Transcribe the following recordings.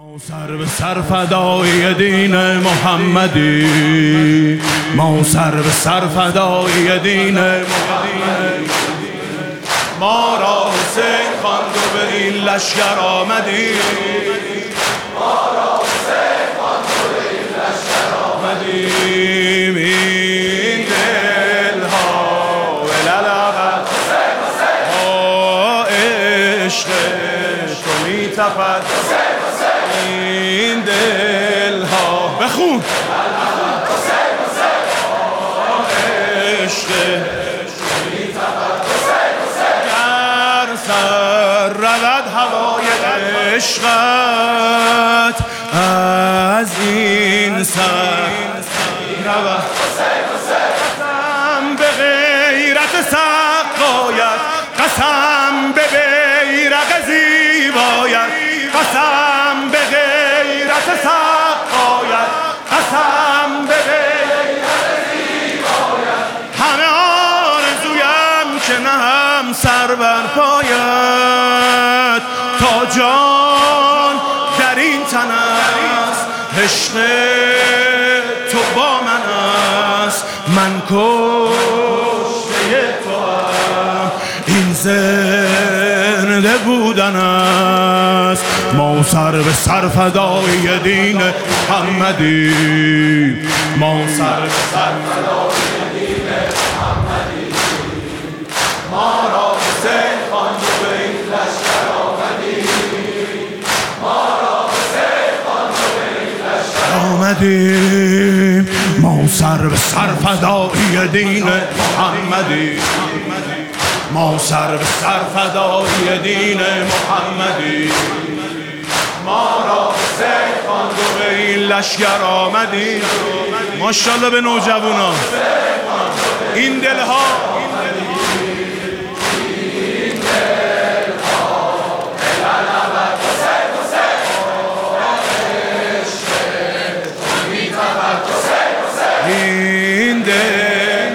سر به سر فدای دین محمدی، ما سر به سر فدای دین محمدی. ما را حسین خواند و به این لشکر آمدی، ما را حسین خواند و به این لشکر آمدیم. این دلها وللابد با عشق تو می تپد، این دلها بخون عشق در سر رود هوای عشقت، از این سر رود قسم به غیرت سقایت، قسم به بیرق زیبایت، قسم به غیرت سقایت، قسم به غیرت زیبایت. همه آرزویم که نهم سر بر پایت، تا جان در این تن است عشق تو با من است. من کشته توام، این زنده بودن است. ما سر به سر فدای دین محمدی، ما سر به سر فدای دین محمدی. ما را حسین خواند و به این لشکر آمدی، ما را حسین خواند و به این لشکر آمدیم. ما سر به سر فدای دین محمدی، ما سر به سر فدای دین محمدی. ما را حسین خواند و به این لشکر آمدی. ماشاءالله به نوجوانا این دلها این دل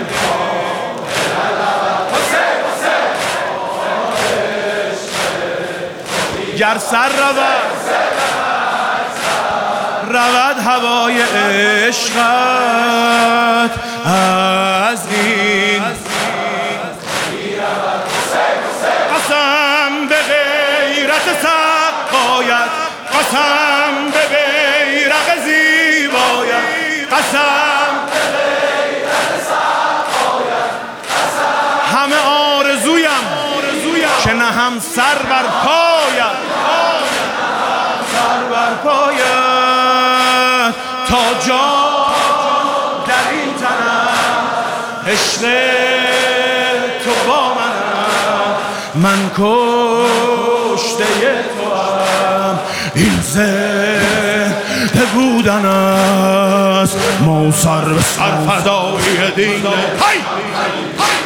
گر سر رود هوای عشقت، از این قسم به غیرت سقایت، قسم به بیرق زیبایت، قسم به غیرت سقایت، همه آرزویم که نهم سر بر پایت، سر بر پایت، تا جان در این تنم عشق تو با من کشته توام، این زنده بودن است. ما سر به سر فدای دین